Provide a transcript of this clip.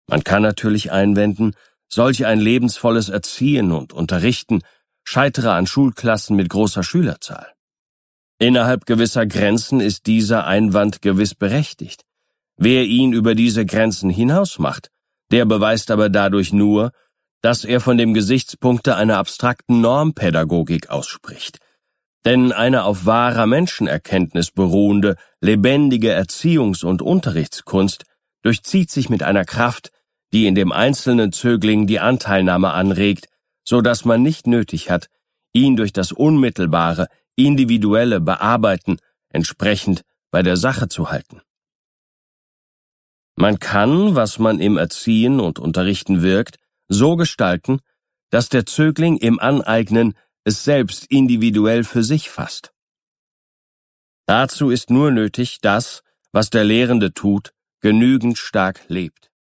Man kann natürlich einwenden, solch ein lebensvolles Erziehen und Unterrichten scheitere an Schulklassen mit großer Schülerzahl. Innerhalb gewisser Grenzen ist dieser Einwand gewiss berechtigt. Wer ihn über diese Grenzen hinaus macht, der beweist aber dadurch nur, dass er von dem Gesichtspunkte einer abstrakten Normpädagogik ausspricht. Denn eine auf wahrer Menschenerkenntnis beruhende, lebendige Erziehungs- und Unterrichtskunst durchzieht sich mit einer Kraft, die in dem einzelnen Zögling die Anteilnahme anregt, so dass man nicht nötig hat, ihn durch das unmittelbare, individuelle Bearbeiten entsprechend bei der Sache zu halten. Man kann, was man im Erziehen und Unterrichten wirkt, so gestalten, dass der Zögling im Aneignen es selbst individuell für sich fasst. Dazu ist nur nötig, dass, was der Lehrende tut, genügend stark lebt.